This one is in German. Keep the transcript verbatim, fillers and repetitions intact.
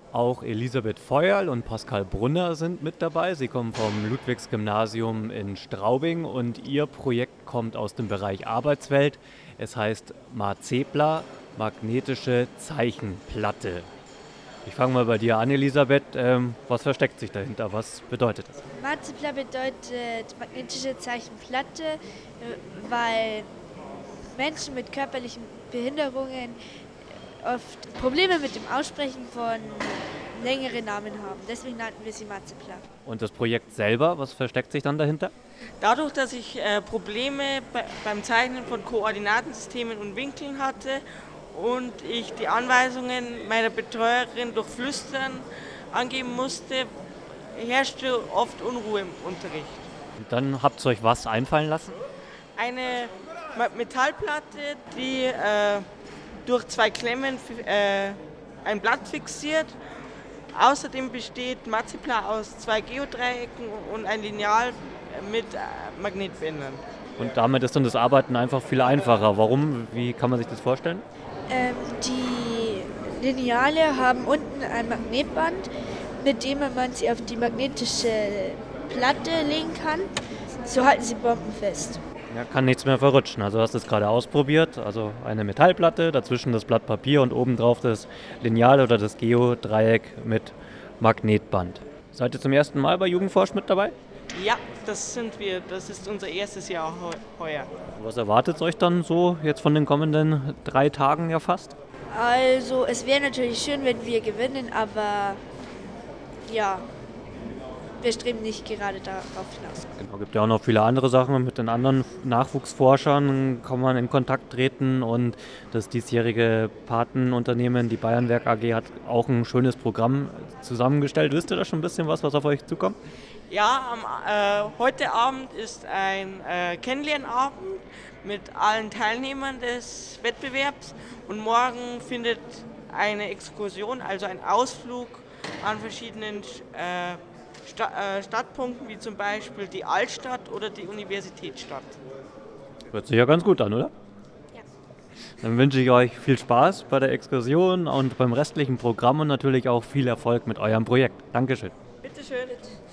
Auch Elisabeth Feuerl und Pascal Brunner sind mit dabei. Sie kommen vom Ludwigs-Gymnasium in Straubing und ihr Projekt kommt aus dem Bereich Arbeitswelt. Es heißt MAZEPLA, magnetische Zeichenplatte. Ich fange mal bei dir an, Elisabeth. Ähm, was versteckt sich dahinter? Was bedeutet das? MAZEPLA bedeutet magnetische Zeichenplatte, äh, weil Menschen mit körperlichen Behinderungen oft Probleme mit dem Aussprechen von längeren Namen haben. Deswegen nannten wir sie MAZEPLA. Und das Projekt selber, was versteckt sich dann dahinter? Dadurch, dass ich äh, Probleme bei, beim Zeichnen von Koordinatensystemen und Winkeln hatte und ich die Anweisungen meiner Betreuerin durch Flüstern angeben musste, herrschte oft Unruhe im Unterricht. Und dann habt ihr euch was einfallen lassen? Eine Metallplatte, die äh, durch zwei Klemmen äh, ein Blatt fixiert. Außerdem besteht MAZEPLA aus zwei Geodreiecken und ein Lineal mit äh, Magnetbändern. Und damit ist dann das Arbeiten einfach viel einfacher. Warum? Wie kann man sich das vorstellen? Ähm, die Lineale haben unten ein Magnetband, mit dem man sie auf die magnetische Platte legen kann. So halten sie bombenfest. Ja, kann nichts mehr verrutschen. Also hast du es gerade ausprobiert. Also eine Metallplatte, dazwischen das Blatt Papier und obendrauf das Lineal oder das Geodreieck mit Magnetband. Seid ihr zum ersten Mal bei Jugendforsch mit dabei? Ja, das sind wir. Das ist unser erstes Jahr heuer. Was erwartet euch dann so jetzt von den kommenden drei Tagen ja fast? Also es wäre natürlich schön, wenn wir gewinnen, aber ja, wir streben nicht gerade darauf hinaus. Genau, gibt ja auch noch viele andere Sachen. Mit den anderen Nachwuchsforschern kann man in Kontakt treten und das diesjährige Patenunternehmen, die Bayernwerk A G, hat auch ein schönes Programm zusammengestellt. Wisst ihr da schon ein bisschen was, was auf euch zukommt? Ja, am, äh, heute Abend ist ein äh, Kennenlernabend mit allen Teilnehmern des Wettbewerbs und morgen findet eine Exkursion, also ein Ausflug an verschiedenen äh, Sta- äh, Stadtpunkten, wie zum Beispiel die Altstadt oder die Universität statt. Hört sich ja ganz gut an, oder? Ja. Dann wünsche ich euch viel Spaß bei der Exkursion und beim restlichen Programm und natürlich auch viel Erfolg mit eurem Projekt. Dankeschön. Bitte schön.